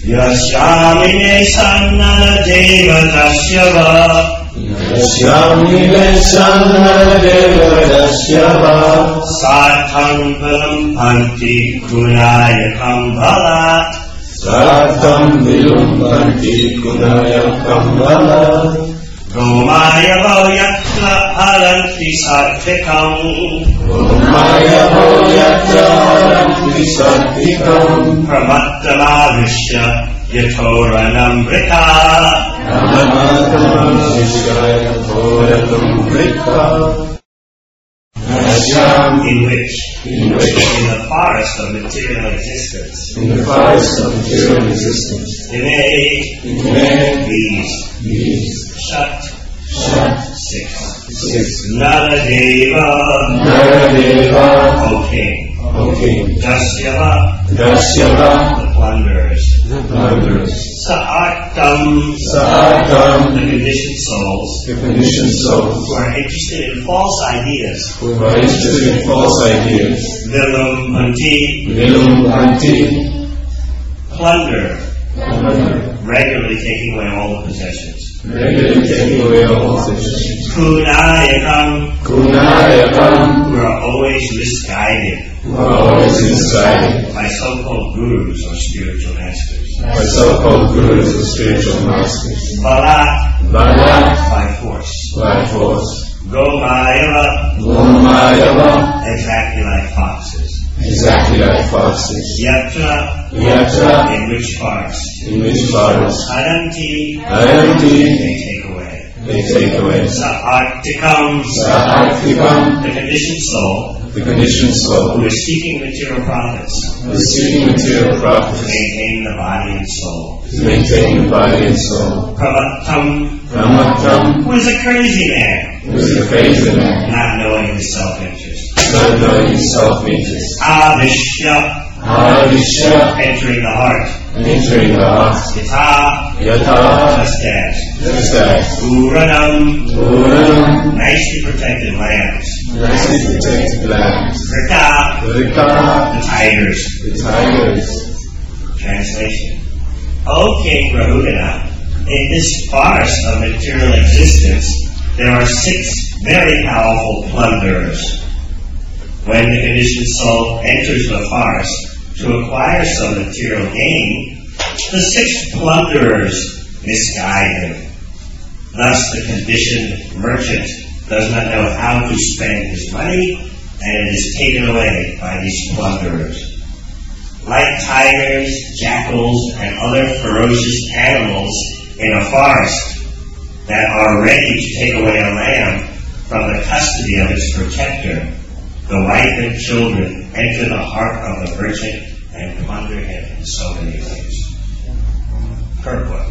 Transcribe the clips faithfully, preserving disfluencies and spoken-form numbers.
Yashyamine sannana deva dasyava Yashyamine sannana deva dasyava Sartham palam bhanti gunayakam bala Sartham vilumbanti gunayakam bala Romaya yatra halanti sarthikam Romaya yatra halanti sarthikam Pramattamavisya yatoranamrita Pramattamavisya yatoranamrita In which, in which, in the forest of material existence, in the forest of material existence, in a, in these, these, Shat, Shat, six, six, Naradeva, Naradeva, O king, O king, Dasyava, Dasyava, the plunderers, the plunderers, Sa'artam, Sa'artam, the conditioned souls, the conditioned souls, who are interested in false ideas, who are interested in false ideas, Vilum Bhanti, Vilumbanti, plunder, plunder, regularly taking away all the possessions, regularly taking away all possessions, Kunayakam, Kunayakam, who are always misguided who are always misguided by so-called gurus or spiritual masters, by so-called gurus or spiritual masters, Bala, Bala, by force, by force, Gomayava, Gomayava, exactly like foxes, exactly like foxes, Yatra, Yatra, in which forest, in which forest, Haranti, Haranti, they take away, they take away, Sa'artikam, Sa'artikam, the conditioned soul, the conditioned soul, who is seeking material profits, who is seeking material to profits, maintain the body and soul. to maintain the body and soul, Pravattam, Pramattam, who is a crazy man, who is a crazy man, not knowing his self-interest. not knowing his self-interest, Avishya, Avisha, entering the heart. entering the heart, Yata, Yata, just as. just as, Uranam, Uranam, nicely protected lambs. nicely protected lambs, Rika, Rika, the tigers. the tigers. Translation. O King Rahugana, in this forest of material existence, there are six very powerful plunderers. When the conditioned soul enters the forest to acquire some material gain, the six plunderers misguide him. Thus, the conditioned merchant does not know how to spend his money, and it is taken away by these plunderers. Like tigers, jackals, and other ferocious animals in a forest that are ready to take away a lamb from the custody of its protector, the wife and children enter the heart of the merchant and plunder him in so many ways. Purport.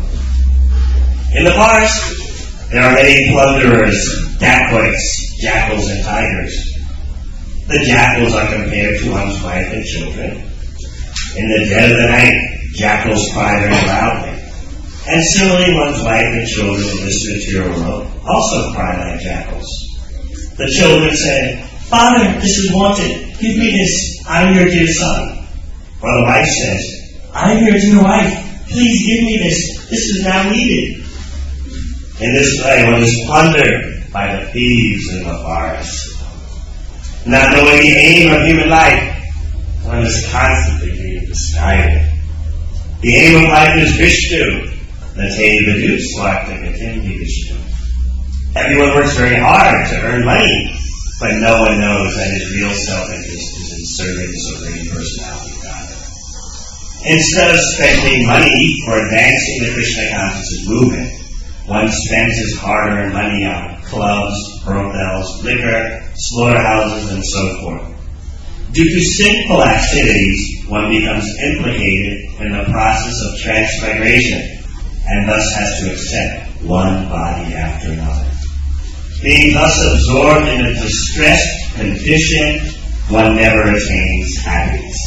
In the forest, there are many plunderers, dacoits, jackals, and tigers. The jackals are compared to one's wife and children. In the dead of the night, jackals cry very loudly. And similarly, one's wife and children in this material world also cry like jackals. The children say, "Father, this is wanted. Give me this. I'm your dear son." Or the wife says, "I'm your dear wife. Please give me this. This is now needed." In this way, one is plundered by the thieves in the forest. Not knowing the aim of human life, one is constantly being misguided. The aim of life is Vishnu. Nateva Swakta Vishnu. Everyone works very hard to earn money, but no one knows that his real self-interest is in serving the Supreme Personality of God. Instead of spending money for advancing the Krishna consciousness movement, one spends his hard-earned money on clubs, brothels, liquor, slaughterhouses, and so forth. Due to sinful activities, one becomes implicated in the process of transmigration, and thus has to accept one body after another. Being thus absorbed in a distressed condition, one never attains happiness.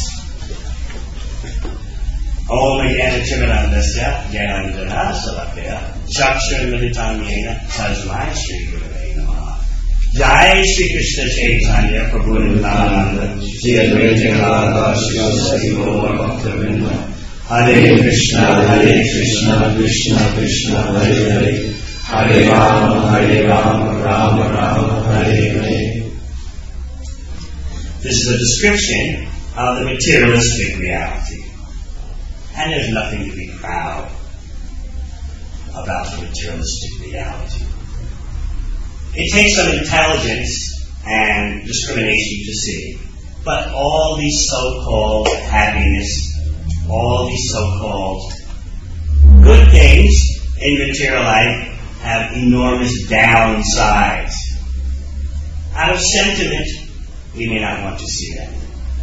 Om Jnana-Chimanandasya Jnanandana Salakya Chakshur-Militam Yena Tasmai Shri Gurave Namaha. Jai Shri Krishna Chaitanya Prabhu Nityananda Shri Advaita Gadadhara Shri Sati Gaura Bhakta Vrinda Hare Krishna, Hare Krishna, Krishna Krishna, Hare Hare, Hare Rama, Hare Rama, Rama Rama, Hare Hare. This is a description of the materialistic reality. And there's nothing to be proud about the materialistic reality. It takes some intelligence and discrimination to see. But all these so-called happiness, all these so-called good things in material life have enormous downsides. Out of sentiment, we may not want to see that.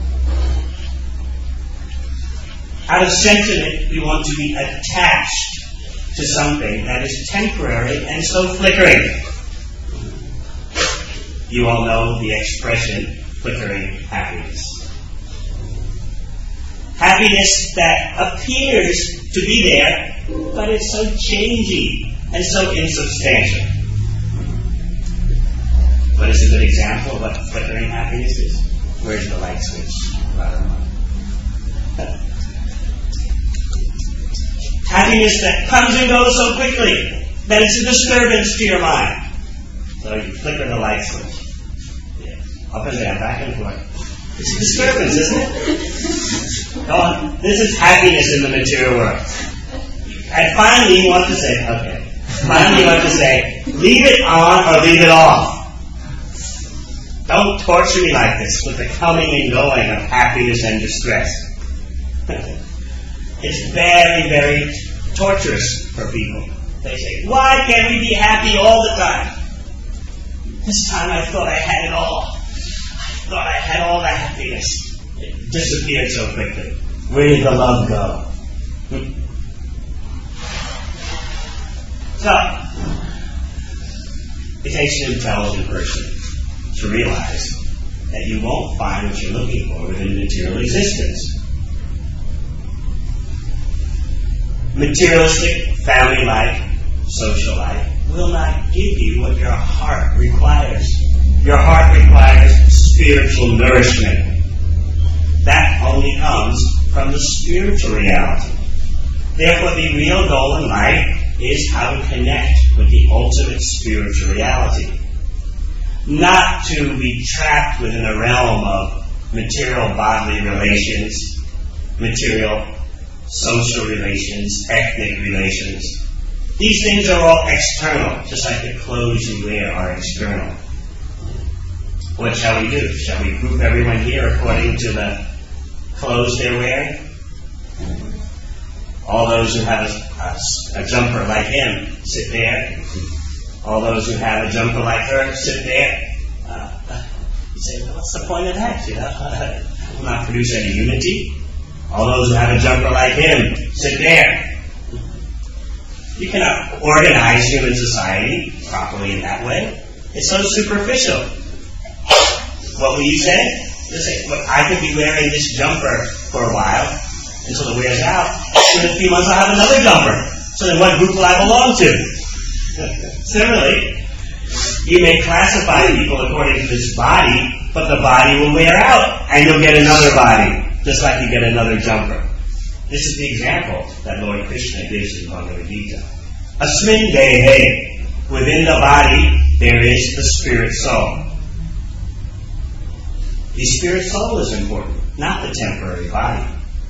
Out of sentiment, we want to be attached to something that is temporary and so flickering. You all know the expression, flickering happiness. Happiness that appears to be there, but it's so changing and so insubstantial. What is a good example of what flickering happiness is? Where's the light switch? Happiness that comes and goes so quickly that it's a disturbance to your mind. So you flicker the light switch. Yeah. Up and down, back and forth. It's a disturbance, isn't it? Go on. This is happiness in the material world. And finally you want to say, okay. Finally you want to say, leave it on or leave it off. Don't torture me like this with the coming and going of happiness and distress. It's very, very torturous for people. They say, why can't we be happy all the time? This time I thought I had it all. I thought I had all the happiness. It disappeared so quickly. Where did the love go? So, it takes an intelligent person to realize that you won't find what you're looking for within material existence. Materialistic, family life, social life will not give you what your heart requires. Your heart requires spiritual nourishment. That only comes from the spiritual reality. Therefore, the real goal in life is how to connect with the ultimate spiritual reality. Not to be trapped within a realm of material bodily relations, material social relations, ethnic relations. These things are all external, just like the clothes you wear are external. What shall we do? Shall we group everyone here according to the clothes they're wearing? All those who have a, a, a jumper like him, sit there. All those who have a jumper like her, sit there. Uh, you say, well, what's the point of that? You know, it will not produce any unity. All those who have a jumper like him, sit there. You cannot organize human society properly in that way. It's so superficial. What will you say? You'll say, well, I could be wearing this jumper for a while until it wears out. In a few months I'll have another jumper. So then what group will I belong to? Similarly, you may classify people according to this body, but the body will wear out and you'll get another body. Just like you get another jumper. This is the example that Lord Krishna gives in Bhagavad Gita. Asmin dehe, within the body there is the spirit soul. The spirit soul is important, not the temporary body.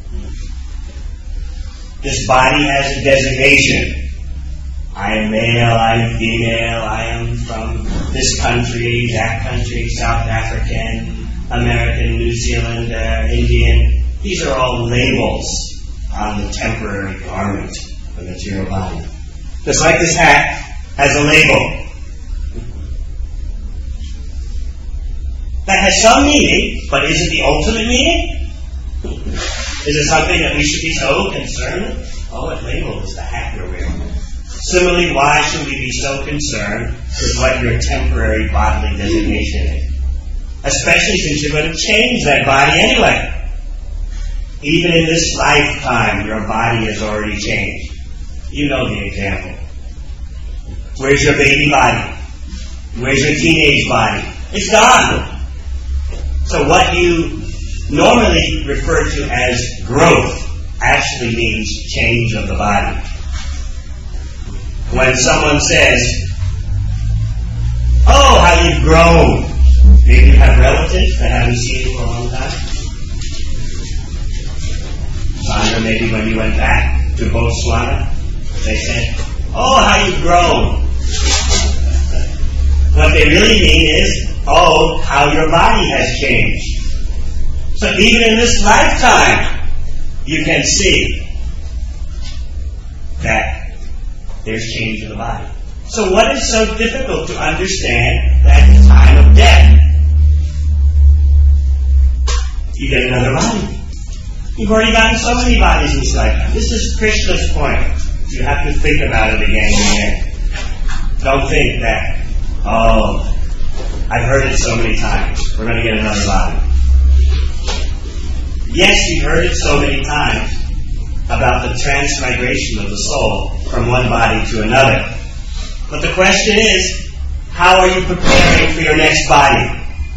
This body has a designation. I am male, I am female, I am from this country, that country, South African, American, New Zealand, uh, Indian. These are all labels on the temporary garment, the material body. Just like this hat has a label. That has some meaning, but is it the ultimate meaning? Is it something that we should be so concerned with? Oh, what label is the hat you're wearing? Similarly, why should we be so concerned with what your temporary bodily designation is? Especially since you're going to change that body anyway. Even in this lifetime, your body has already changed. You know the example. Where's your baby body? Where's your teenage body? It's gone. So what you normally refer to as growth, as actually means change of the body. When someone says, "Oh, how you've grown." Maybe you have relatives that haven't seen you for a long time. Sandra, maybe when you went back to Botswana, they said, "Oh, how you've grown." What they really mean is, "Oh, how your body has changed." So even in this lifetime, you can see that there's change in the body. So what is so difficult to understand at the time of death? You get another body. You've already gotten so many bodies in this lifetime. This is Krishna's point. You have to think about it again and again. Don't think that, "Oh, I've heard it so many times. We're going to get another body." Yes, you've heard it so many times about the transmigration of the soul from one body to another. But the question is, how are you preparing for your next body?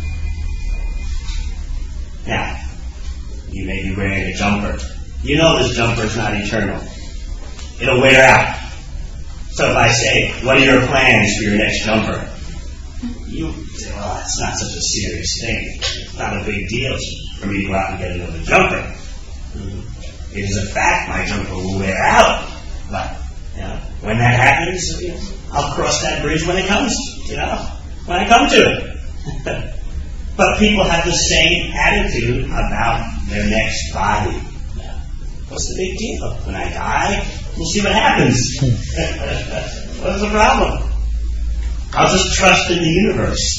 Now, you may be wearing a jumper. You know this jumper is not eternal. It'll wear out. So if I say, "What are your plans for your next jumper?" You say, "Well, that's not such a serious thing. It's not a big deal for me to go out and get another jumper. It is a fact my jumper will wear out. But, you know, when that happens, you know, I'll cross that bridge when it comes, you know, when I come to it." But people have the same attitude about their next body. What's the big deal? When I die, we'll see what happens. What's the problem? I'll just trust in the universe.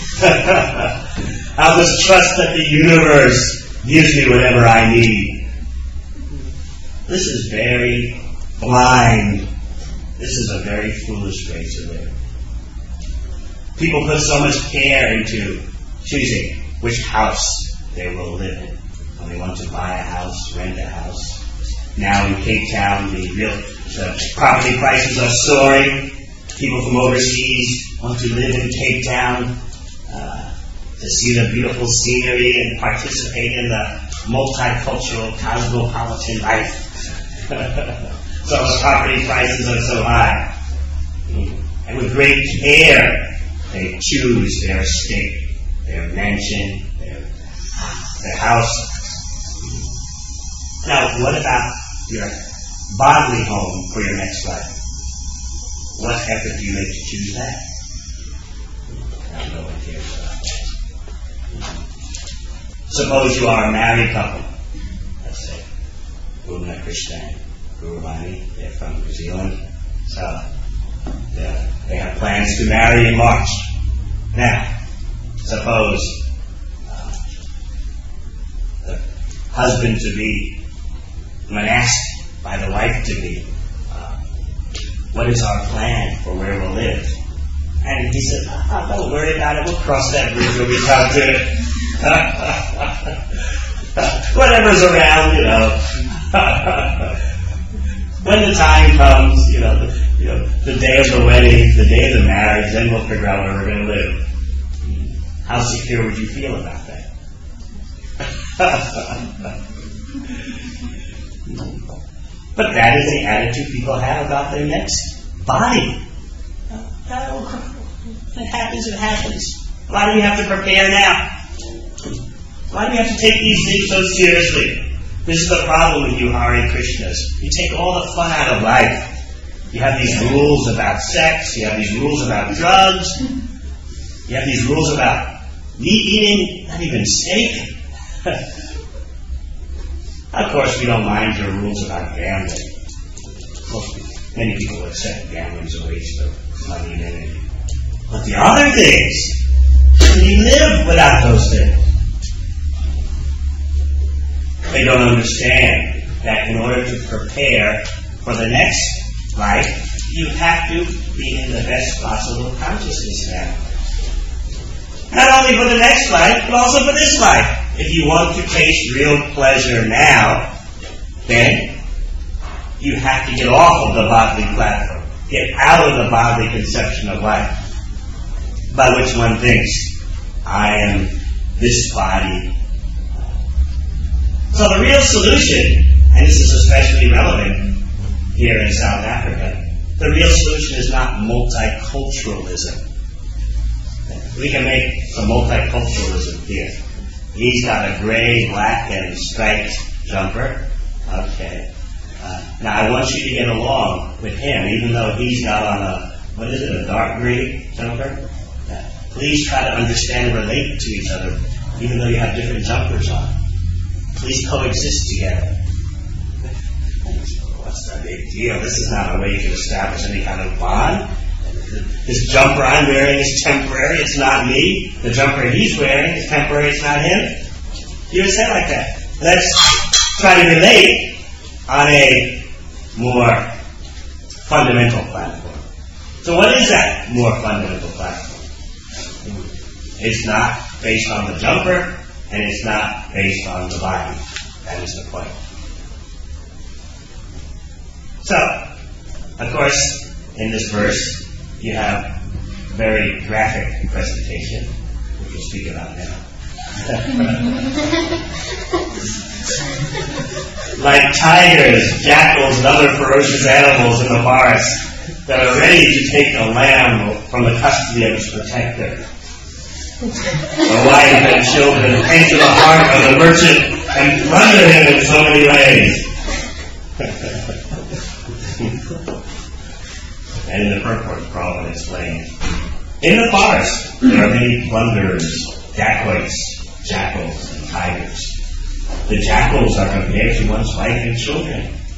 I'll just trust that the universe gives me whatever I need. This is very blind. This is a very foolish way to live. People put so much care into choosing which house they will live in. When they want to buy a house, rent a house. Now in Cape Town, the real the property prices are soaring. People from overseas want to live in Cape Town uh, to see the beautiful scenery and participate in the multicultural, cosmopolitan life. So the property prices are so high. And with great care, they choose their estate, their mansion, their, their house. Now, what about your bodily home for your next life? What effort do you make to choose that? Now, no one cares about that. Suppose you are a married couple. Let's say, Una Krishna and Guruvani, they're from New Zealand. So, they have plans to marry in March. Now, suppose uh, the husband-to-be, when asked by the wife-to-be, uh, what is our plan for where we'll live? And he said, oh, don't worry about it, we'll cross that bridge when we come to it. Whatever's around, you know. When the time comes, you know, the, you know, the day of the wedding, the day of the marriage, then we'll figure out where we're going to live. How secure would you feel about that? But that is the attitude people have about their next body. It happens, it happens. Why do we have to prepare now? Why do we have to take these things so seriously? This is the problem with you Hare Krishnas. You take all the fun out of life. You have these rules about sex, you have these rules about drugs, you have these rules about meat eating, not even steak. Of course, we don't mind your rules about gambling. Most, many people accept gambling is a waste of money and energy. But the other things, we live without those things. They don't understand that in order to prepare for the next life, you have to be in the best possible consciousness now. Not only for the next life, but also for this life. If you want to taste real pleasure now, then you have to get off of the bodily platform. Get out of the bodily conception of life, by which one thinks, I am this body. So the real solution and this is especially relevant here in South Africa, the real solution is not multiculturalism. We can make some multiculturalism here. He's got a gray, black, and striped jumper. Okay. Uh, now I want you to get along with him, even though he's got on a, what is it, a dark gray jumper? Uh, please try to understand and relate to each other, even though you have different jumpers on. Please coexist together. What's the big deal? This is not a way to establish any kind of bond. This jumper I'm wearing is temporary, it's not me. The jumper he's wearing is temporary, it's not him. You would say like that. Let's try to relate on a more fundamental platform. So what is that more fundamental platform? It's not based on the jumper, and it's not based on the body. That is the point. So, of course, in this verse, you have a very graphic presentation, which we'll speak about now. Like tigers, jackals, and other ferocious animals in the forest that are ready to take a lamb from the custody of its protector. The wife and children enter the heart of the merchant and plunder him in so many ways. And in the purport, Prabhupada explains, in the forest there are many plunderers, dacoits, jackals, and tigers. The jackals are compared to one's wife and children.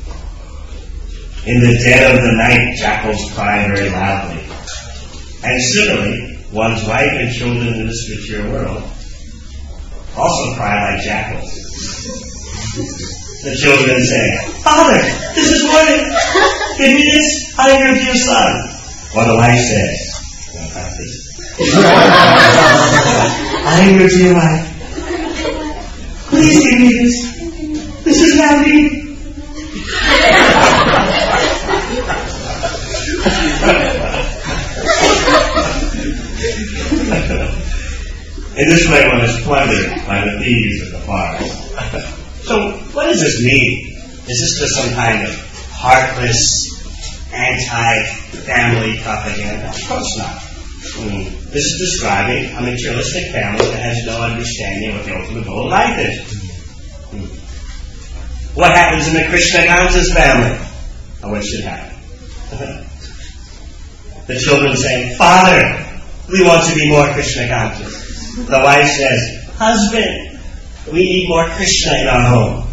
In the dead of the night, jackals cry very loudly. And similarly, one's wife and children in this material world also cry like jackals. The children say, Father, this is morning. Give me this. I heard your son. Or the wife says, no, not this. I heard your wife. Please give me this. This is not me. In this way, one is plundered by the thieves of the forest. So, what does this mean? Is this just some kind of heartless, anti-family propaganda? Of course not. Mm. This is describing a materialistic family that has no understanding of what the ultimate goal of life is. Mm. What happens in the Krishna conscious family? Or what should happen? The children say, Father, we want to be more Krishna conscious. The wife says, Husband, we need more Krishna in our home.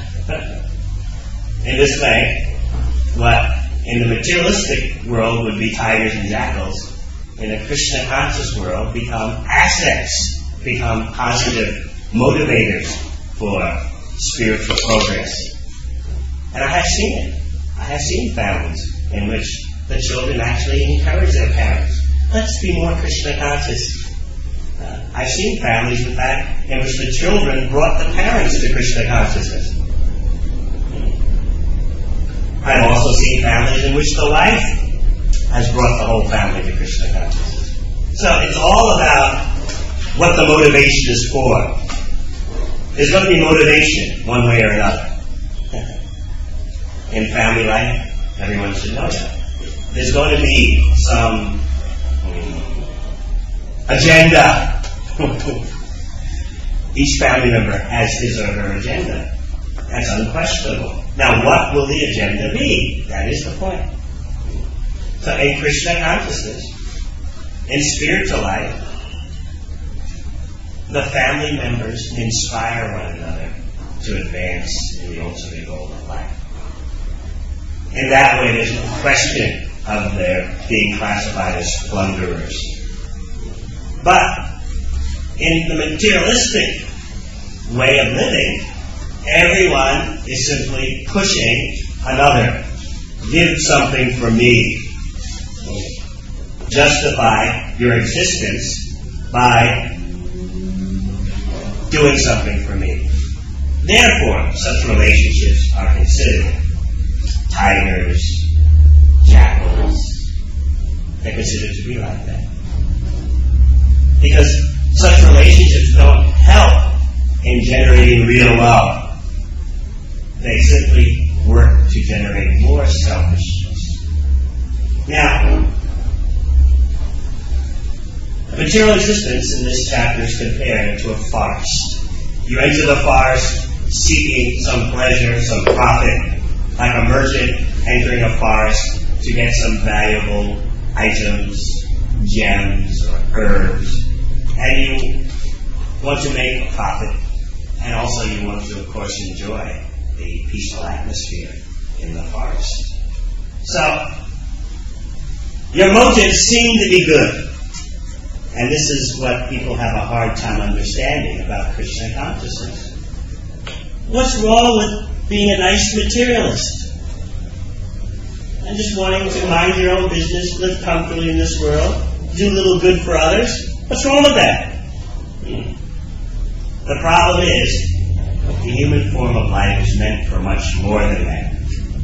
In this way, what in the materialistic world would be tigers and jackals, in a Krishna conscious world become assets, become positive motivators for spiritual progress. And I have seen it. I have seen families in which the children actually encourage their parents. Let's be more Krishna conscious. Uh, I've seen families, in fact, in which the children brought the parents to Krishna consciousness. I've also seen families in which the wife has brought the whole family to Krishna consciousness. So it's all about what the motivation is for. There's going to be motivation one way or another. In family life, everyone should know that. There's going to be some agenda. Each family member has his or her agenda. That's unquestionable. Now, what will the agenda be? That is the point. So, in Krishna consciousness, in spiritual life, the family members inspire one another to advance in the ultimate goal of life. In that way, there's no question of their being classified as plunderers. But in the materialistic way of living, everyone is simply pushing another. Give something for me. Justify your existence by doing something for me. Therefore, such relationships are considered tigers, jackals. They're considered to be like that. Because such relationships don't help in generating real love. They simply work to generate more selfishness. Now, material existence in this chapter is compared to a forest. You enter the forest seeking some pleasure, some profit, like a merchant entering a forest to get some valuable items, gems, or herbs, and you want to make a profit, and also you want to, of course, enjoy the peaceful atmosphere in the forest. So, your motives seem to be good, and this is what people have a hard time understanding about Krishna consciousness. What's wrong with being a nice materialist? And just wanting to mind your own business, live comfortably in this world, do a little good for others? What's wrong with that? Hmm. The problem is, the human form of life is meant for much more than that.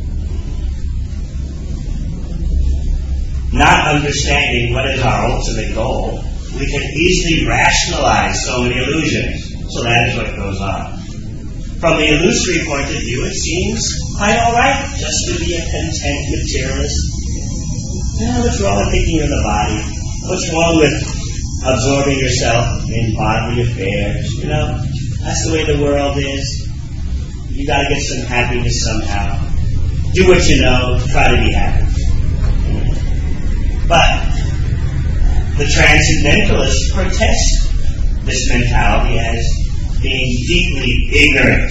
Not understanding what is our ultimate goal, we can easily rationalize so many illusions. So that is what goes on. From the illusory point of view, it seems quite all right just to be a content materialist. You know, what's wrong with thinking of the body? What's wrong with absorbing yourself in bodily affairs? You know, that's the way the world is. You got to get some happiness somehow. Do what you know. Try to be happy. But the transcendentalists protest this mentality as being deeply ignorant.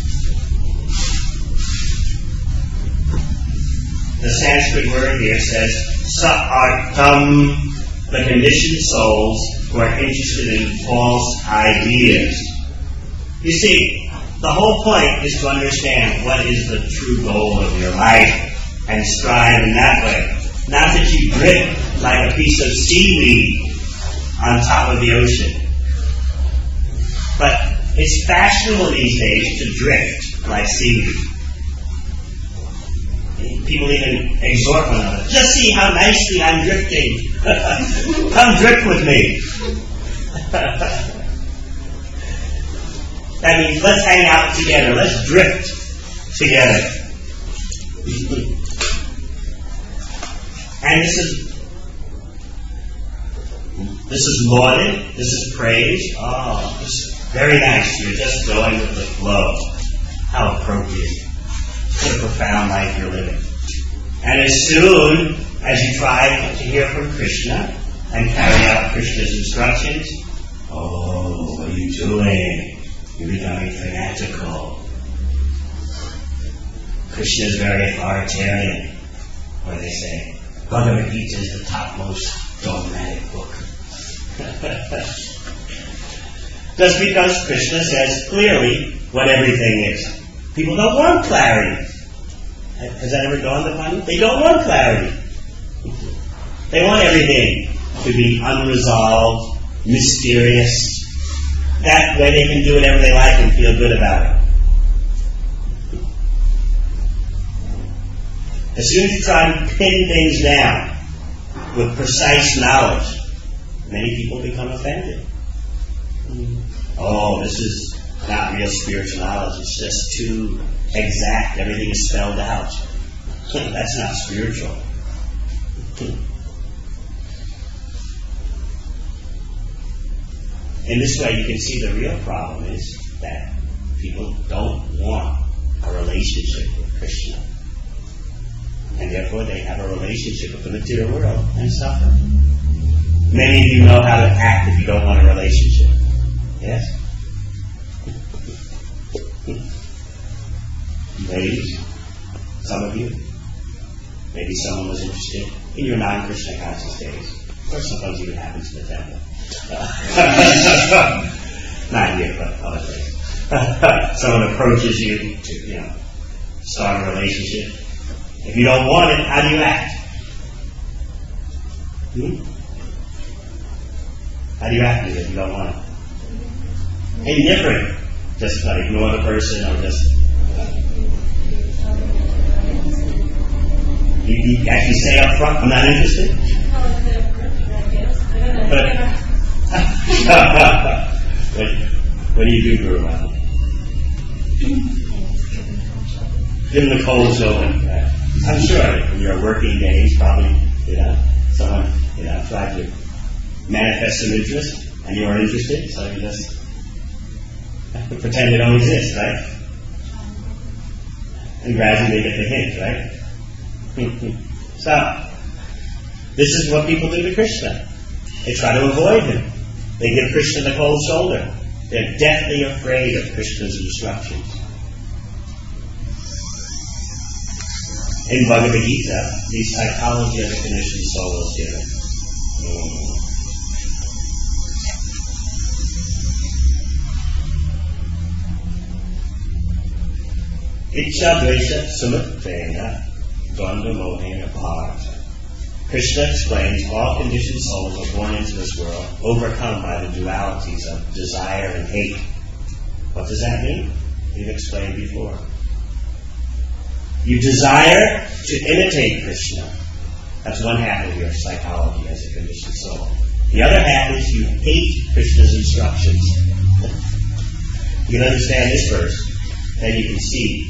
The Sanskrit word here says sa-artam, the conditioned souls who are interested in false ideas. You see, the whole point is to understand what is the true goal of your life and strive in that way. Not that you drift like a piece of seaweed on top of the ocean. But it's fashionable these days to drift like seaweed. People even exhort one another. Just see how nicely I'm drifting. Come drift with me. That means let's hang out together. Let's drift together. And this is this is lauded. This is praised. Oh, this is very nice. You're just going with the flow. How appropriate. What a profound life you're living. And as soon as you try to hear from Krishna and carry out Krishna's instructions, oh, what are you doing? You're becoming fanatical. Krishna is very authoritarian. What do they say? Bhagavad Gita is the topmost dogmatic book. Just because Krishna says clearly what everything is. People don't want clarity. Has that ever dawned upon you? They don't want clarity. They want everything to be unresolved, mysterious. That way they can do whatever they like and feel good about it. As soon as you try to pin things down with precise knowledge, many people become offended. Oh, this is not real spiritual knowledge. It's just too exact. Everything is spelled out. That's not spiritual. In this way, you can see the real problem is that people don't want a relationship with Krishna. And therefore, they have a relationship with the material world and suffer. Many of you know how to act if you don't want a relationship. Yes? Ladies, some of you, maybe someone was interested in your non-Krishna conscious days. Or sometimes even happens in the temple. Not here, but other places. Someone approaches you to, you know, start a relationship. If you don't want it, how do you act? Hmm? How do you act if you don't want it? Indifferent. Just like ignore the person or just... You, you actually say up front, I'm not interested? But, what, what do you do, Guru? Give them the cold shoulder. Right? I'm sure in your working days, probably, you know, someone, you know, tried to manifest some interest, and you weren't interested, so you just pretend it don't exist, right? And gradually they get the hint, right? So, this is what people do to Krishna. They try to avoid him. They give Krishna the cold shoulder. They're deathly afraid of Krishna's instructions. In Bhagavad Gita, the psychology of the conditioned soul is given. Mm. Ichcha dvesha sumutrena dvandva mohena bharata. Krishna explains all conditioned souls are born into this world, overcome by the dualities of desire and hate. What does that mean? We've explained before. You desire to imitate Krishna. That's one half of your psychology as a conditioned soul. The other half is you hate Krishna's instructions. You can understand this verse, then you can see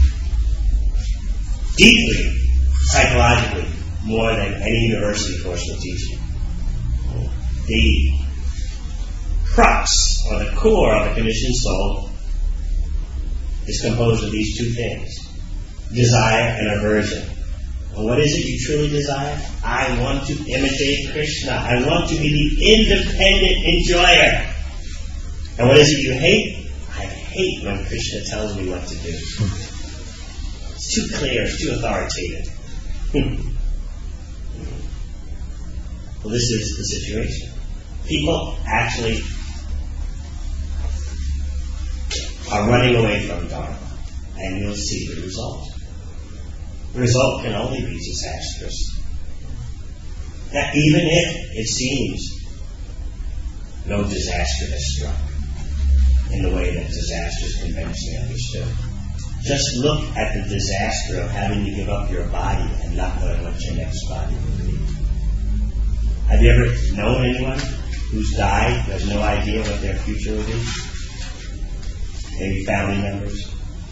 deeply, psychologically, more than any university course will teach you. The crux, or the core of a conditioned soul is composed of these two things. Desire and aversion. Well, what is it you truly desire? I want to imitate Krishna. I want to be the independent enjoyer. And what is it you hate? I hate when Krishna tells me what to do. It's too clear, it's too authoritative. Well, this is the situation. People actually are running away from Dharma, and you'll see the result. The result can only be disastrous. That even if it seems no disaster has struck in the way that disaster is conventionally understood, just look at the disaster of having to give up your body and not knowing what your next body will be. Have you ever known anyone who's died, who has no idea what their future will be? Maybe family members?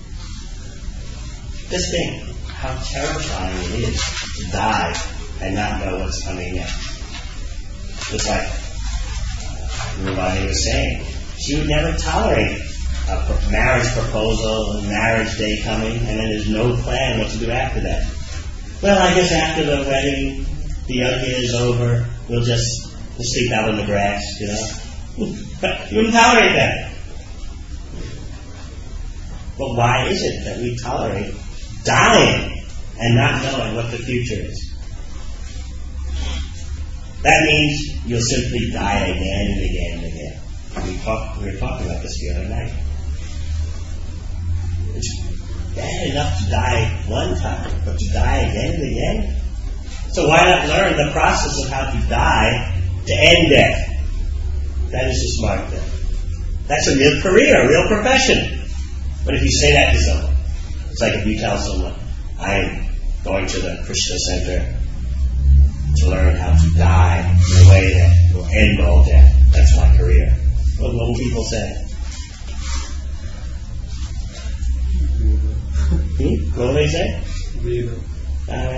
Just think how terrifying it is to die and not know what's coming next. Just like Rubani was saying, she would never tolerate a marriage proposal and marriage day coming, and then there's no plan what to do after that. Well, I guess after the wedding, the yajna is over, we'll just we'll sleep out in the grass, you know. But you wouldn't tolerate that. But why is it that we tolerate dying and not knowing what the future is? That means you'll simply die again and again and again. We, talk, we were talking about this the other night. It's bad enough to die one time, but to die again and again? So why not learn the process of how to die to end death? That is the smart thing. That's a real career, a real profession. But if you say that to someone, it's like if you tell someone, I'm going to the Krishna Center to learn how to die in a way that will end all death. That's my career. What, what will people say? Hmm? What will they say? Veda. Uh,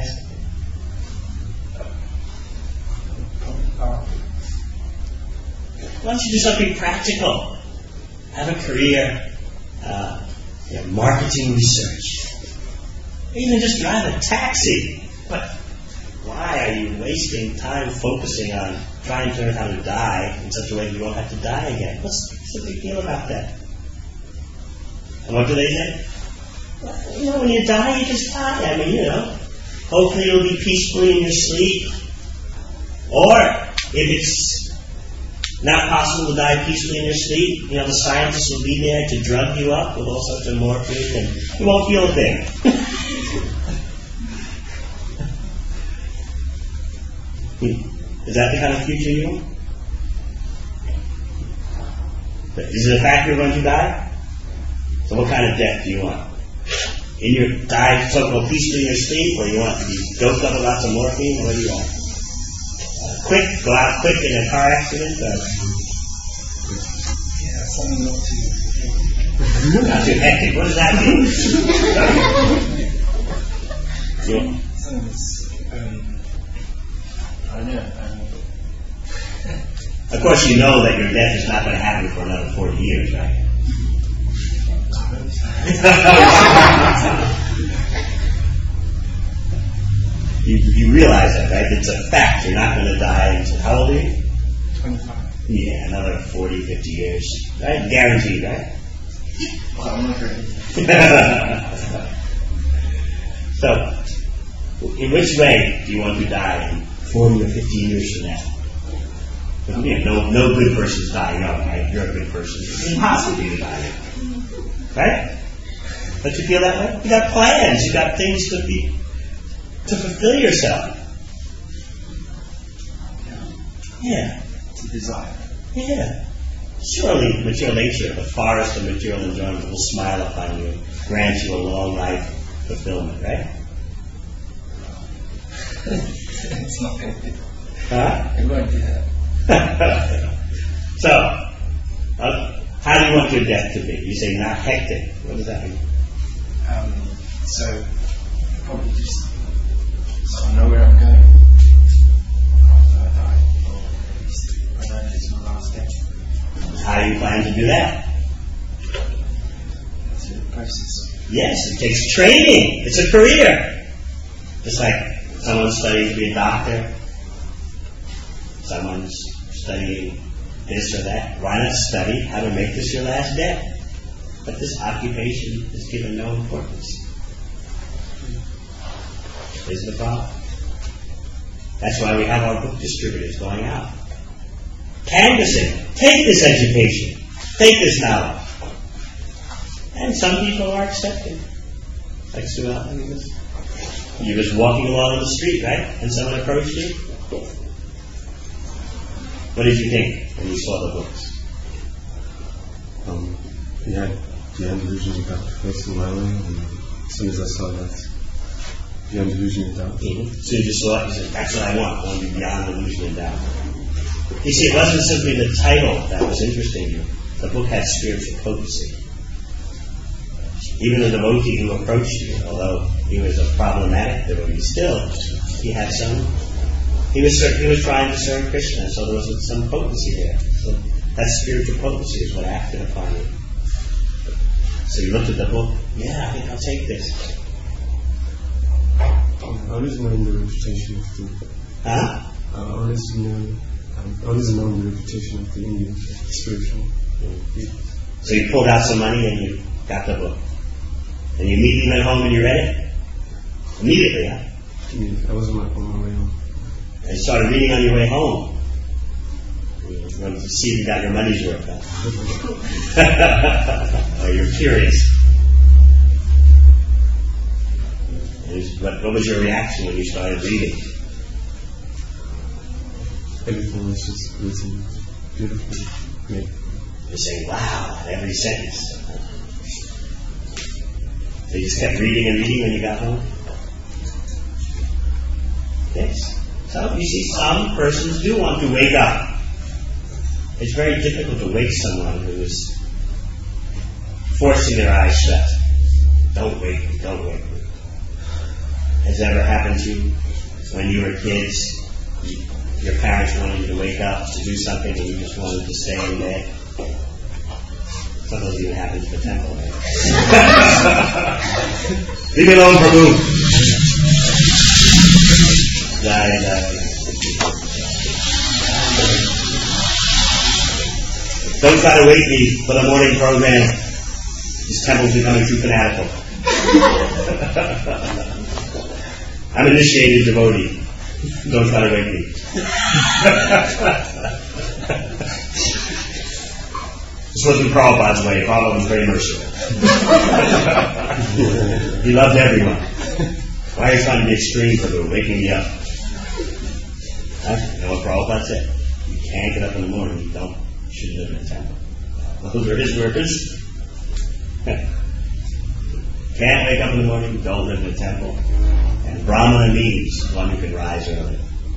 Why don't you do something practical? Have a career, uh, you know, marketing research. Or even just drive a taxi. But why are you wasting time focusing on trying to learn how to die in such a way that you won't have to die again? What's, what's the big deal about that? And what do they say? Well, you know, when you die, you just die. I mean, you know, hopefully you'll be peacefully in your sleep. Or, if it's not possible to die peacefully in your sleep, you know, the scientists will be there to drug you up with all sorts of morphine, and you won't feel a thing. Is that the kind of future you want? Is it a fact you're going to die? So what kind of death do you want? In your die so-called peacefully in your sleep, or you want to be doped up with lots of morphine, or what do you want? Quick, go out quick in a car accident? Or? Yeah, something not too Not too hectic. What does that mean? course, you know that your death is not going to happen for another forty years, right? you, you realize that, right? It's a fact. You're not going to die until, how old are you? twenty-five. Yeah, another forty, fifty years. Right? Guaranteed, right? Well, I'm not ready. So, in which way do you want to die in forty or fifty years from now? You know, no, no good persons die young, right? You're a good person. It's impossible for you to die young. Right? Don't you feel that way? You got plans. You got things to be, to fulfill yourself. Yeah. It's a desire. Yeah. Surely material nature, the forest of material enjoyment, will smile upon you, grant you a long life fulfillment, right? It's not going to be. Huh? It won't do that. So, uh, how do you want your death to be? You say not hectic. What does that mean? Um, so, probably just so I know where I'm going after I die, or at least I know it's my last day. How do you plan to do that? Through the process. Yes, it takes training. It's a career. Just like someone's studying to be a doctor, someone's studying this or that. Why not study how to make this your last day? But this occupation is given no importance. Isn't the problem? That's why we have our book distributors going out. Canvassing. Take this education. Take this knowledge. And some people are accepting. Like Sue Allen, he was, he was walking along the street, right? And someone approached you. What did you think when you saw the books? Um, yeah, beyond delusion without first in my way, and as soon as I saw that, beyond delusion without. Mm-hmm. As soon as you saw it, you said, that's what I want. I want to be beyond delusion and doubt. You see, it wasn't simply the title that was interesting you. The book had spiritual potency. Even the devotee who approached you, although he was a problematic devotee, still, he had some, he was he was trying to serve Krishna, so there was some potency there. So that spiritual potency is what acted upon you. So you looked at the book, yeah, I think I'll take this. I always known the reputation of the. Huh? I always know. I always known the reputation of the Indian spiritual. Mm-hmm. So you pulled out some money and you got the book. And you immediately went home and you read it? Immediately, huh? Yeah, I was on my, on my way home. And you started reading on your way home. You wanted to see if you got your money's worth, huh? Oh, you're curious. Was, what, what was your reaction when you started reading? Everything was just written beautifully made. You're saying, wow, at every sentence. So you just kept reading and reading when you got home? Yes. So you see, some persons do want to wake up. It's very difficult to wake someone who is forcing their eyes shut. Don't wake me, don't wake me. Has it ever happened to you when you were kids? You, your parents wanted you to wake up to do something and you just wanted to stay in bed? Sometimes even happens at the temple. Right? Leave me alone, Prabhu. Jai, jai. Don't try to wake me for the morning program. This temple's becoming too fanatical. I'm an initiated devotee. Don't try to wake me. This wasn't Prabhupada's way. Prabhupada was very merciful. He loved everyone. Why are you trying to be extreme for the waking me up? Huh? You know what Prabhupada said? You can't get up in the morning. You don't. You shouldn't live in a temple. Those are his workers. Can't wake up in the morning. Don't live in a temple. And Brahmana means one who can rise early.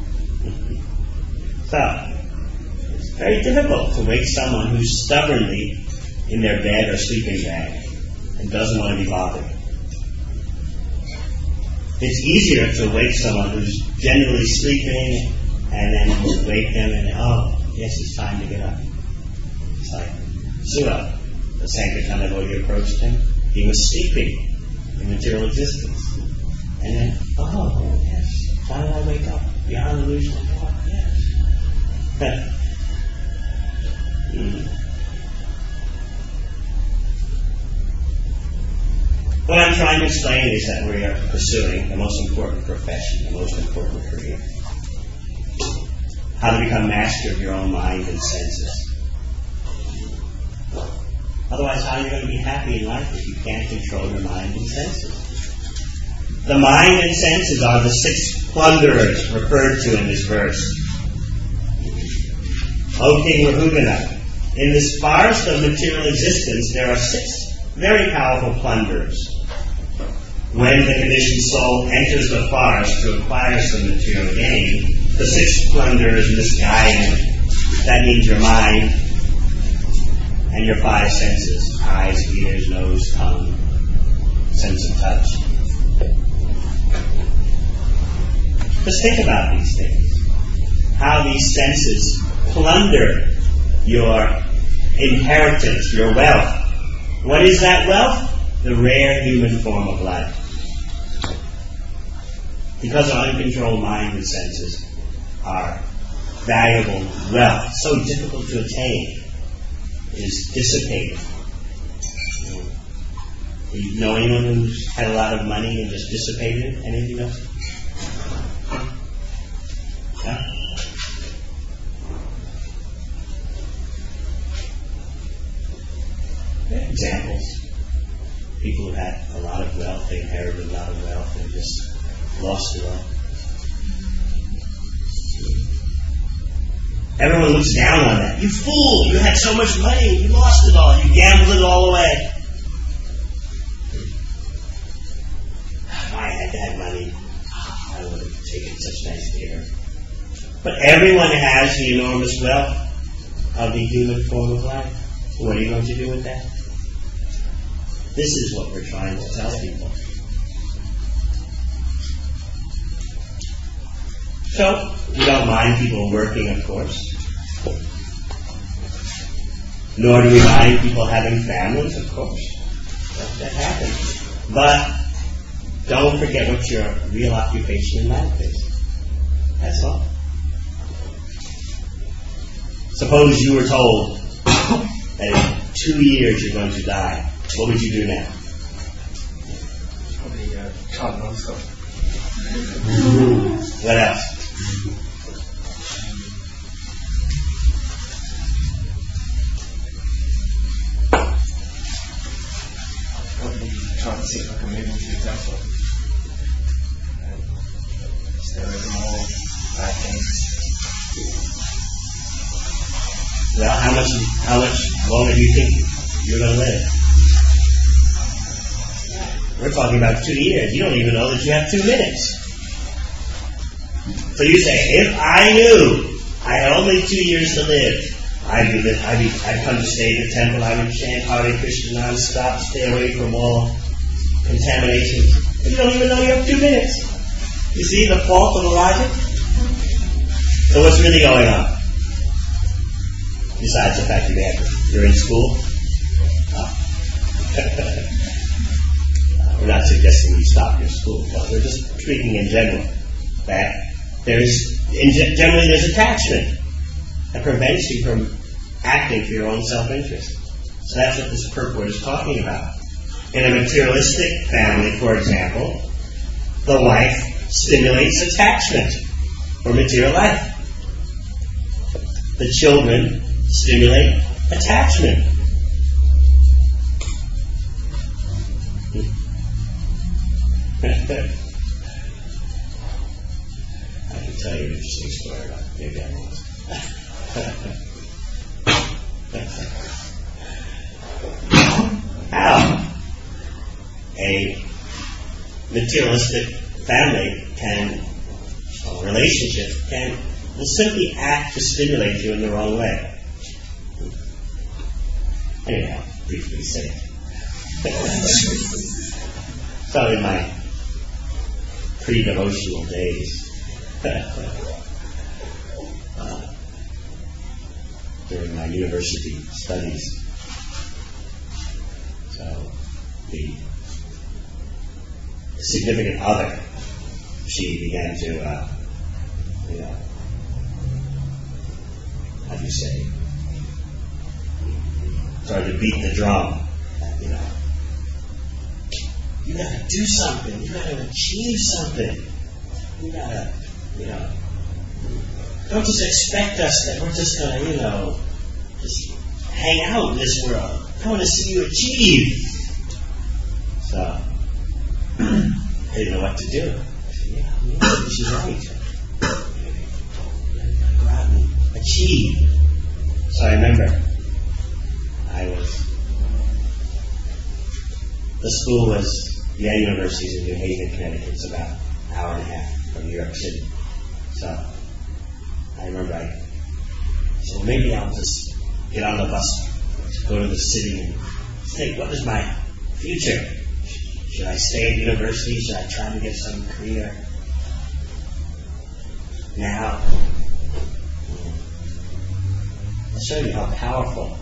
So, it's very difficult to wake someone who's stubbornly in their bed or sleeping bag and doesn't want to be bothered. It's easier to wake someone who's generally sleeping and then wake them and, oh, yes, it's time to get up. It's like, Sura, the Sankirtan devotee approached him. He was sleeping in material existence. And then, oh, yes, how did I wake up? Beyond illusion of thought, yes. mm. What I'm trying to explain is that we are pursuing the most important profession, the most important career. How to become master of your own mind and senses. Otherwise, how are you going to be happy in life if you can't control your mind and senses? The mind and senses are the six plunderers referred to in this verse. O King Rahugana, in this forest of material existence, there are six very powerful plunderers. When the conditioned soul enters the forest to acquire some material gain, the six plunderers misguide him. That means your mind and your five senses: eyes, ears, nose, tongue, sense of touch. Just think about these things. How these senses plunder your inheritance, your wealth. What is that wealth? The rare human form of life. Because our uncontrolled mind and senses are valuable wealth, so difficult to attain, is dissipated. You know anyone who's had a lot of money and just dissipated it? Anything else? Yeah? Yeah, examples. People who had a lot of wealth, they inherited a lot of wealth and just lost it all. Everyone looks down on that. You fool! You had so much money, you lost it all. You gambled it all away. If I had that money, I would have taken such nice care. But everyone has the enormous wealth of the human form of life. What are you going to do with that? This is what we're trying to tell people. So, we don't mind people working, of course. Nor do we mind people having families, of course. That, that happens. But don't forget what your real occupation in life is. That's all. Suppose you were told that in two years you're going to die. What would you do now? Probably uh, chant non-stop. What else? Probably try to see if I can move into the temple and stay away from all bad things. Well, how much how much longer do you think you're going to live? We're talking about two years. You don't even know that you have two minutes. So you say, if I knew I had only two years to live, I'd be, I'd be, I'd come to stay in the temple. I would chant Hare Krishna non-stop, stay away from all contamination. But you don't even know you have two minutes. You see the fault of the logic? So what's really going on? Besides the fact that you're in school? Oh. We're not suggesting you stop your school, but we're just speaking in general. That there's, in generally there's attachment that prevents you from acting for your own self-interest. So that's what this purport is talking about. In a materialistic family, for example, the wife stimulates attachment for material life. The children stimulate attachment. I can tell you an interesting story about it. Maybe I won't. How a materialistic family can, or relationship can, will simply act to stimulate you in the wrong way. Anyhow, briefly say it. So in my pre-devotional days, uh, during my university studies. So the significant other, she began to, uh, you know, how do you say, started to beat the drum, you know. You gotta do something. You gotta achieve something. You gotta, you know, don't just expect us that we're just gonna, you know, just hang out in this world. I want to see you achieve. So, I didn't know what to do. I said, yeah, maybe she's right. Go out and achieve. So I remember I was, the school was, Yale University is in New Haven, Connecticut. It's about an hour and a half from New York City. So I remember I said, maybe I'll just get on the bus, go to the city and think, what is my future? Should I stay at university? Should I try to get some career now? I'll show you how powerful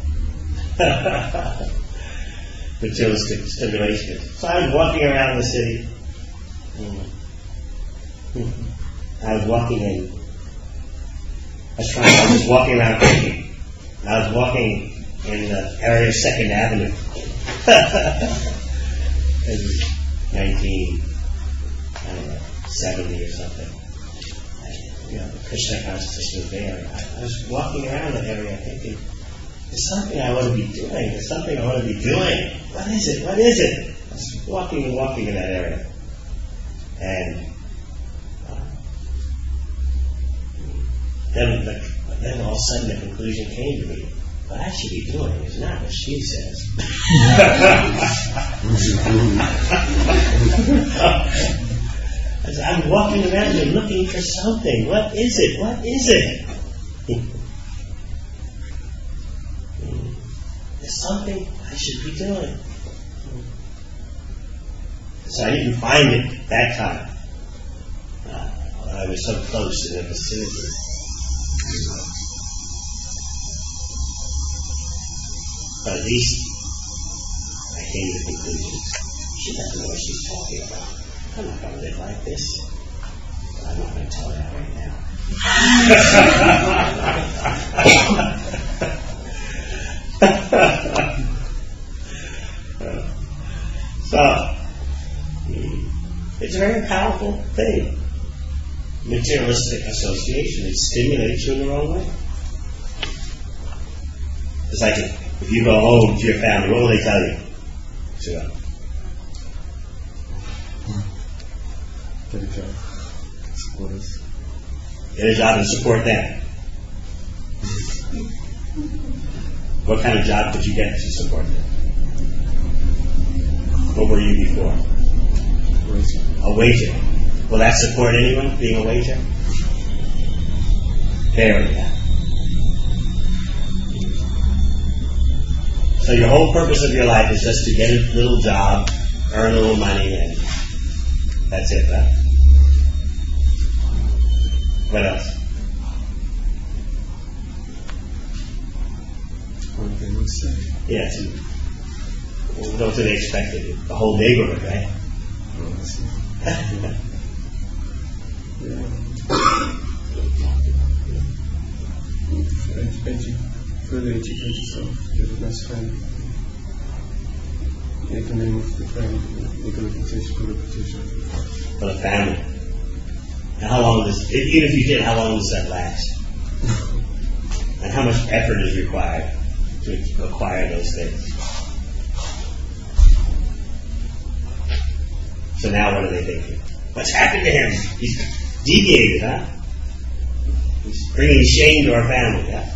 materialistic stimulation is. So I was walking around the city. I was walking in. I was trying. I was walking around thinking. I was walking in the area of Second Avenue. It was nineteen, I don't know, seventy or something. And, you know, the Krishna consciousness was there. I, I was walking around that area thinking, there's something I want to be doing. There's something I want to be doing. What is it? What is it? I was walking and walking in that area. And uh, then, the, then all of a sudden the conclusion came to me. What I should be doing is not what she says. As I'm walking around and looking for something. What is it? What is it? There's something I should be doing. So I didn't find it that time. Uh, I was so close in the vicinity. But at least I came to the conclusion, she doesn't know what she's talking about. I'm not going to live like this. But I'm not going to tell her that right now. So, it's a very powerful thing. Materialistic association. It stimulates you in the wrong way. It's like if, if you go home to your family, what will they tell you? So, Get a job. Support us. get a job and support them. What kind of job did you get to support them? What were you before? Waiter. A waiter. Will that support anyone, being a waiter? Very bad. So your whole purpose of your life is just to get a little job, earn a little money, and that's it, right? What else? What they would say. Yeah, to, well, what do they expect of you? The whole neighborhood, right? Oh, I see. Yeah. Edu- further educate yourself, get a best friend. Make the name of the friend, make a reputation, good reputation. For the family. And how long does, even if you did, how long does that last? And how much effort is required to acquire those things? So now what are they thinking? What's happened to him? He's deviated, huh? He's bringing shame to our family, huh?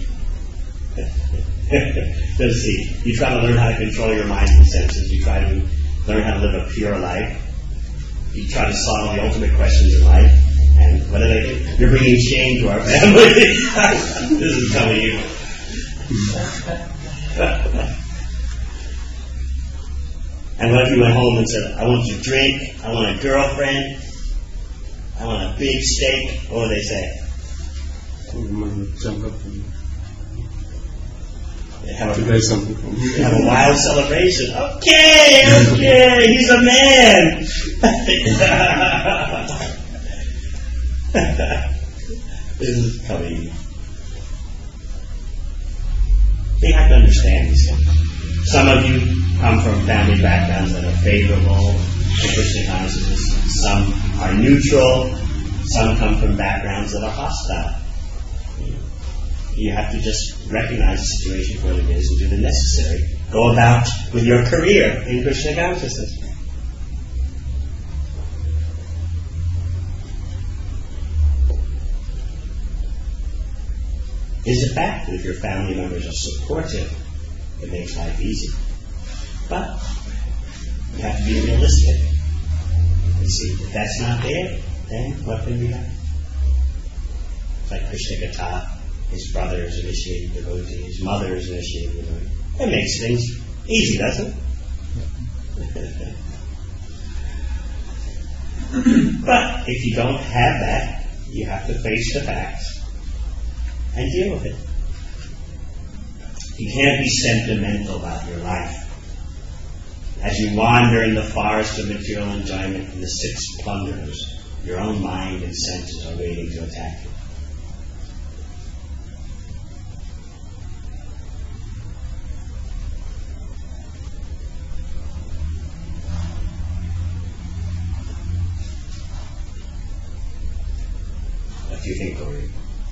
Let's see. You try to learn how to control your mind and senses. You try to learn how to live a pure life. You try to solve the ultimate questions in life. And what are they doing? You're bringing shame to our family. This is coming you. And what if you went home and said, I want to drink, I want a girlfriend, I want a big steak? What would they say? The money would jump up and have a, Today something for me. have a wild celebration. Okay, okay, he's a man. This is coming. You have to understand these things. Some of you come from family backgrounds that are favorable to Krishna consciousness. Some are neutral. Some come from backgrounds that are hostile. You have to just recognize the situation for what it is and do the necessary. Go about with your career in Krishna consciousness. It's a fact that if your family members are supportive, it makes life easy. But you have to be realistic. You see, if that's not there, then what can be done? It's like Krishna Katha, his brother is initiated devotee, his mother is initiated devotee. That makes things easy, doesn't it? But if you don't have that, you have to face the facts and deal with it. You can't be sentimental about your life. As you wander in the forest of material enjoyment and the six plunderers, your own mind and senses are waiting to attack you. What do you think, Gauri?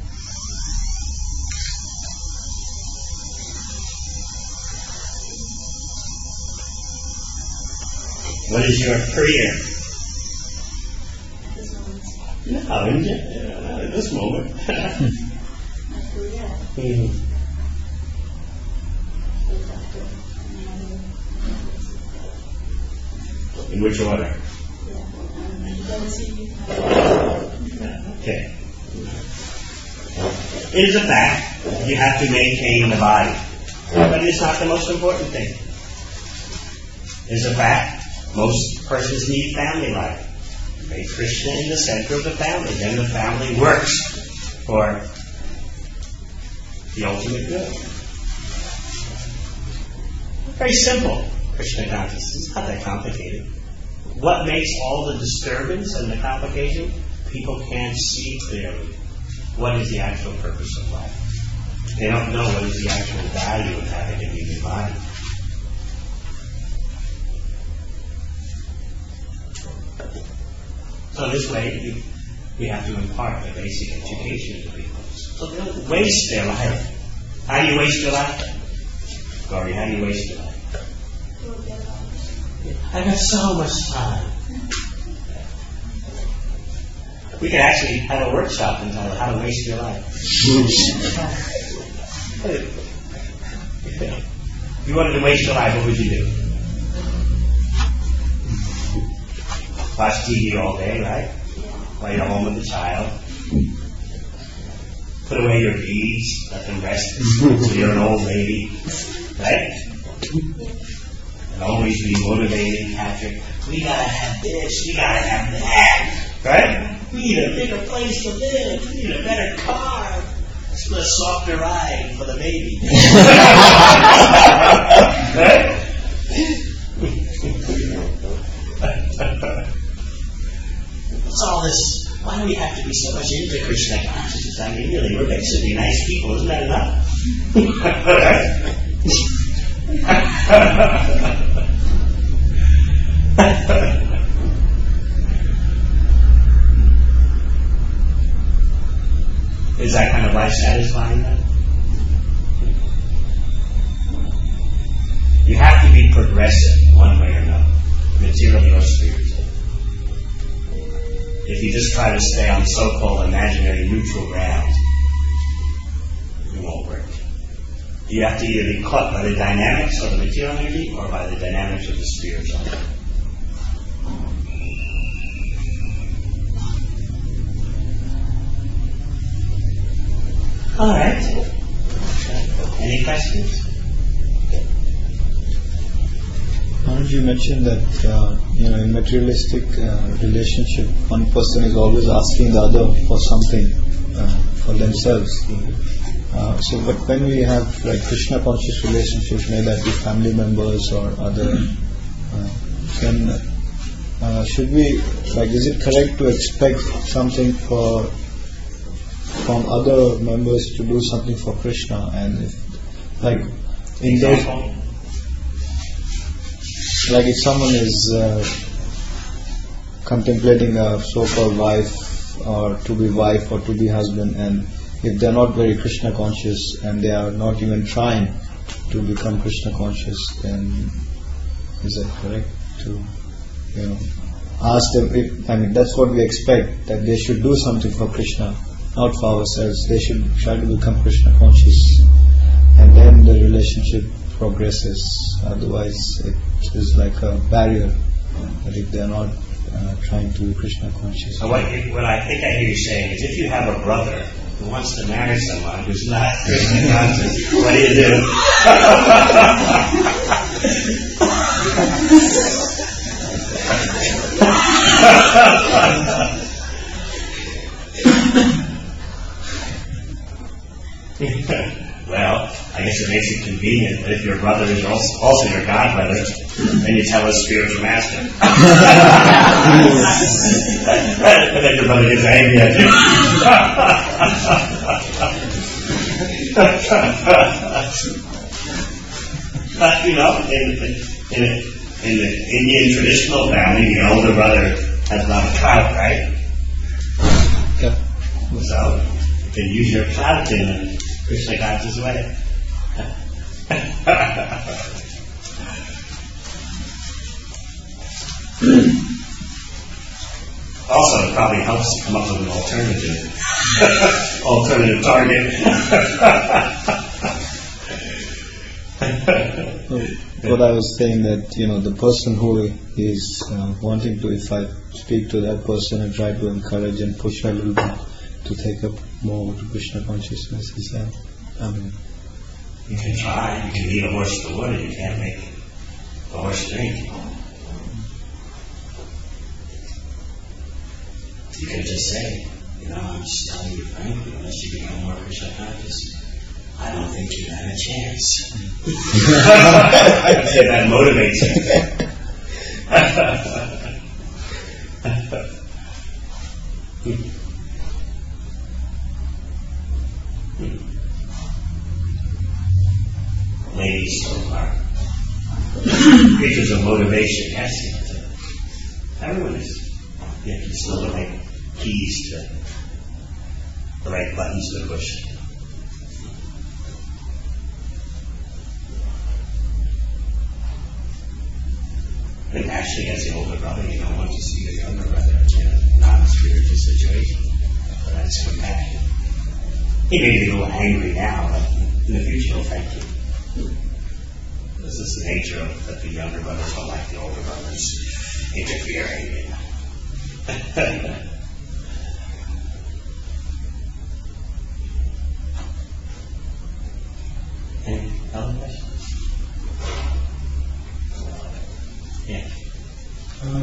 What is your career? No, in, uh, at this moment. mm. In which order? Okay. It is a fact you have to maintain the body, but it's not the most important thing. It is a fact most persons need family life. Make Krishna in the center of the family. Then the family works for the ultimate good. Very simple, Krishna consciousness. It's not that complicated. What makes all the disturbance and the complication? People can't see clearly what is the actual purpose of life. They don't know what is the actual value of having a human body. So this way, you, we have to impart a basic education to people. So they don't waste their life. How do you waste your life? Gauri, how do you waste your life? I got so much time. We could actually have a workshop entitled How to Waste Your Life. If you wanted to waste your life, what would you do? Watch T V all day, right? While you're home with the child. Put away your beads, let them rest until you're an old lady, right? And always be motivating, Patrick. We gotta have this, we gotta have that, right? We need a bigger place to live, we need a better car. Let's put a softer ride for the baby. Right? What's all this? Why do we have to be so much into Krishna consciousness? I mean, really, we're basically nice people. Isn't that enough? Is that kind of life satisfying then? You have to be progressive one way or another, materially or spiritually. If you just try to stay on so-called imaginary neutral ground, it won't work. You have to either be caught by the dynamics of the material energy or by the dynamics of the spiritual. All right. Any questions? Maharaj, you mentioned that uh, you know in materialistic uh, relationship, one person is always asking the other for something uh, for themselves. Uh, so, but when we have like Krishna conscious relationships, may that be family members or other, uh, then uh, should we, like, is it correct to expect something for from other members to do something for Krishna? And if, like in those, like if someone is uh, contemplating a so-called wife or to be wife or to be husband, and if they are not very Krishna conscious and they are not even trying to become Krishna conscious, then is that correct to, you know, ask them? If, I mean, that's what we expect, that they should do something for Krishna, not for ourselves. They should try to become Krishna conscious, and then the relationship progresses. Otherwise, it is like a barrier. That if they are not uh, trying to be Krishna conscious. So what, you, what I think I hear you saying is, if you have a brother who wants to marry someone who's not Krishna conscious, what do you do? Well, I guess it makes it convenient, but if your brother is also, also your godbrother, then you tell his spiritual master. And then your brother gets angry at you. But, you know, in, in, in the Indian traditional family, the older brother has a lot of clout, right? Yeah. So, you can use your clout in a Krishna conscious way. Also, it probably helps to come up with an alternative, alternative target. What I was saying, that, you know, the person who is uh, wanting to, if I speak to that person and try to encourage and push her a little bit to take up more to Krishna consciousness, is that, I mean, You can try. You can lead a horse to water. You can't make the horse drink. You can just say, you know, I'm just telling you frankly, unless you become more Krishna conscious, I don't think you have a chance. I'd say that motivates you. Ladies so far. Creatures of motivation, yes, yes. Everyone is. You have to just know the right keys to, the right buttons to push. But naturally, as the older brother, you don't want to see your younger brother in a non-spiritual situation. But that's compassion. He may be a little angry now, but in the future he'll thank you. This is the nature of that the younger brothers don't like the older brothers interfering. Any other questions? Yeah. Uh,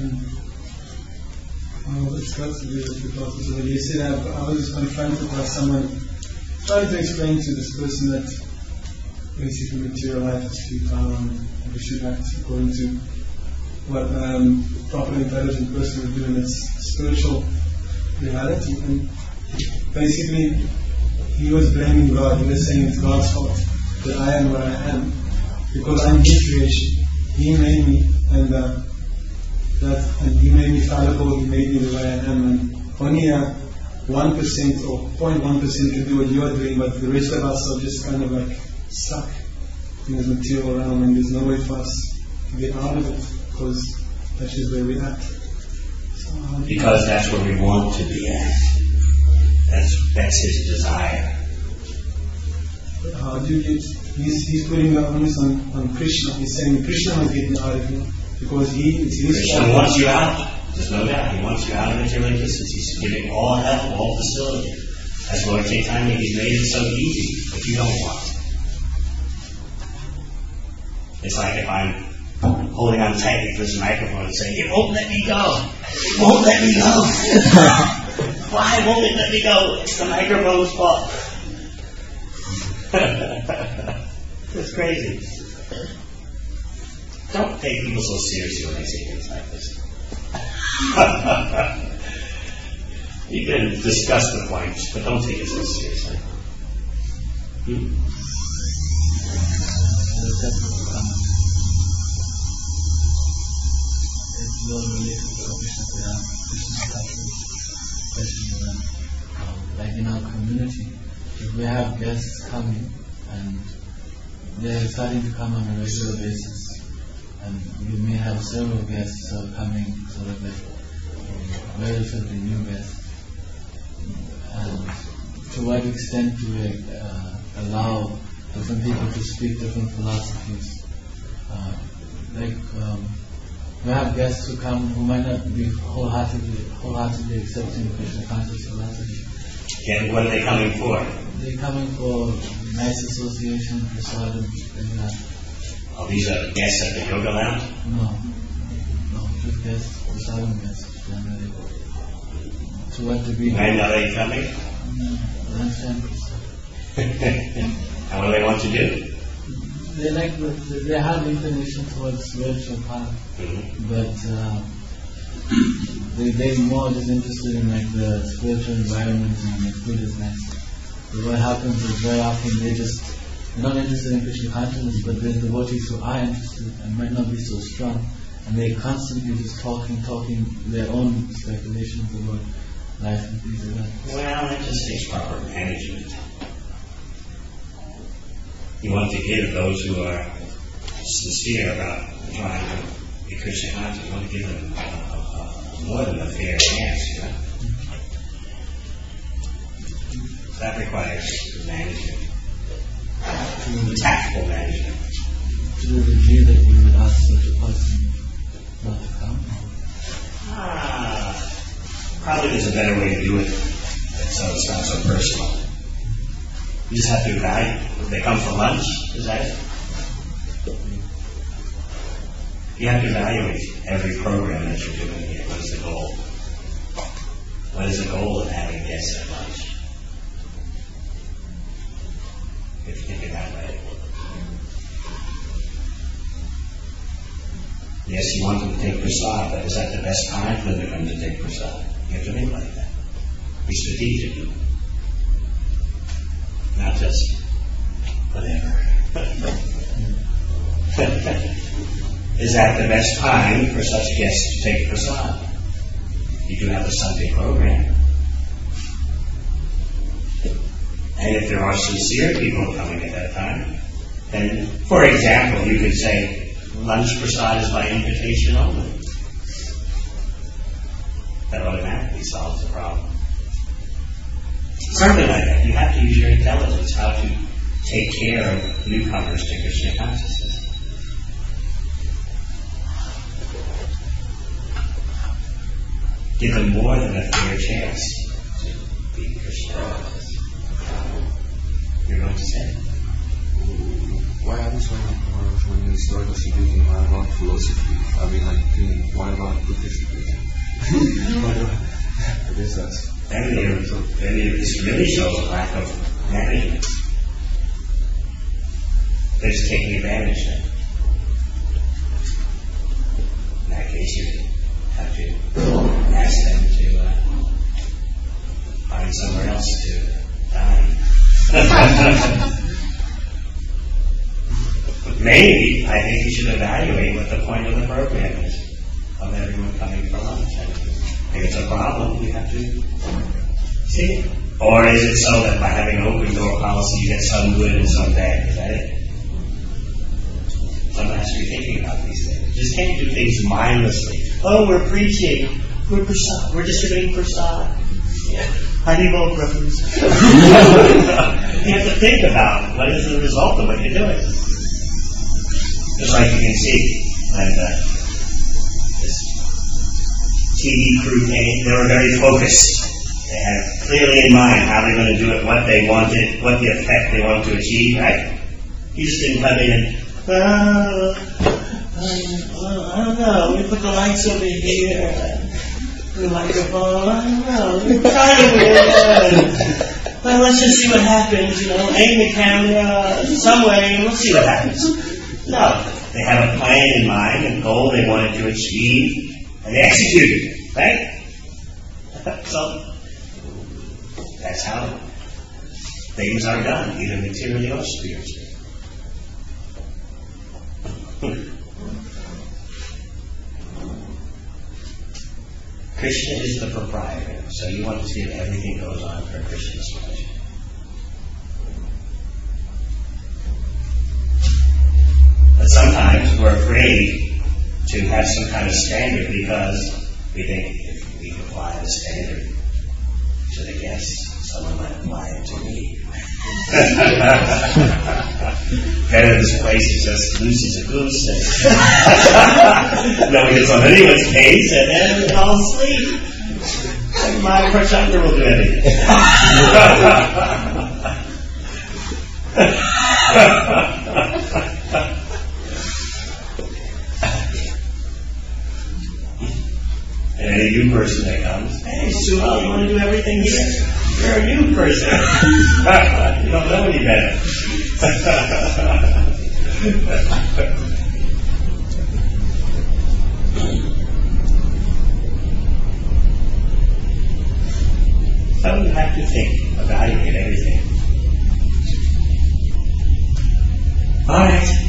well, it's got to do with the process of it. You said I, I was confronted by someone trying to explain to this person that basically material life is futile and we should act according to what um, a proper intelligent person would do in its spiritual reality. And basically he was blaming God. He was saying it's God's fault that I am what I am because I'm His creation. He made me, and uh, that and He made me fallible. He made me the way I am, and only a one percent or zero point one percent can do what you are doing, but the rest of us are just kind of like stuck in this material realm, and there's no way for us to get out of it because that's just where we're at. So, because that's where we want to be at. That's that's His desire. How do you get? He's, he's putting the onus on, on Krishna. He's saying Krishna must get me out of here because he it's his Krishna fault. wants you out. There's no doubt. He wants you out of material existence. He's giving all help, all facility. As Lord Chaitanya, He's made it so easy, but you don't want it. It's like if I'm holding on tightly to this microphone and saying, "It won't let me go. It won't let me go." Why won't it let me go? It's the microphone's fault. It's crazy. Don't take people so seriously when they say things like this. You can discuss the points, but don't take it so seriously. Hmm? It's well related to Krishna Krishna especially when, um, like in our community, if we have guests coming and they're starting to come on a regular basis, and you may have several guests who are coming sort of like um, relatively new guests, and to what extent do we uh, allow different people to speak different philosophies? Uh, like um, we have guests who come who might not be wholeheartedly, wholeheartedly accepting Krishna conscious philosophy. And what are they coming for? They're coming for nice association, prasadam, and that. Oh, these are guests at the yoga lounge? No, no, just guests, prasadam guests, generally. To what degree? When are they coming? Lunchtime. And what do they want to do? They like, the, they have inclination towards spiritual path, Mm-hmm. but uh, they, they're more just interested in like the spiritual environment and the food is nice. But what happens is very often they just, they're not interested in Krishna consciousness, but there's devotees who are interested and might not be so strong, and they're constantly just talking, talking their own speculations about life and things like that. Well, that just takes proper management. You want to give those who are sincere about trying to be Krishna conscious, you want to give them uh, uh, more than a fair chance, you know? That requires management, tactful management. To the degree that you would ask such a person not to come? Ah, probably there's a better way to do it, so it's not so personal. You just have to evaluate. They come for lunch, is that it? You have to evaluate every program that you're doing here. What is the goal? What is the goal of having guests at lunch? If you think of that way. Yes, you want them to take prasad, but is that the best time for them to come to take prasad? You have to think like that. Be strategic. Not just whatever. Is that the best time for such guests to take prasad? You do have a Sunday program. And if there are sincere people coming at that time, then, for example, you could say, lunch prasad is by invitation only. That automatically solves the problem. Something like that. You have to use your intelligence how to take care of newcomers to Krishna consciousness. Give them more than a fair chance to be Krishna conscious. You're going to say? Why are this when when you start speaking about philosophy? I mean, like, why about Buddhism? I guess that's. And this really shows a lack of management. They're just taking advantage of it. In that case, you have to ask them to uh, find somewhere else to dine. Maybe, I think you should evaluate what the point of the program is, of everyone coming for lunch. If it's a problem, you have to see it. Or is it so that by having an open door policy you get some good and some bad? Is that it? Someone has to be thinking about these things. You just can't do things mindlessly. Oh, we're preaching. We're prasad. We're distributing prasad. Yeah. Haribol Prabhus. You have to think about what is the result of what you're doing. Just like you can see when uh, this T V crew came, they were very focused. They had clearly in mind how they're going to do it, what they wanted, what the effect they wanted to achieve, right? You just didn't come in and, oh, oh, I don't know, we put the lights over here, the microphone, I don't know, we're trying to well, let's just see what happens, you know, aim the camera some way and we'll see what happens. No, they have a plan in mind, a goal they wanted to achieve, and they executed it, right? So, that's how things are done, either materially or spiritually. Krishna is the proprietor, so you want to see if everything goes on for Krishna's pleasure. But sometimes we're afraid to have some kind of standard because we think if we apply the standard to the guests, someone might apply it to me. Better this place is just loose as a goose and nobody gets on anyone's case and then we all sleep. And my Prashanta will do everything. And any new person that comes, hey, Sue, you want to do everything here? You're a new person. You don't know any better. So you have to think, evaluate everything. All right.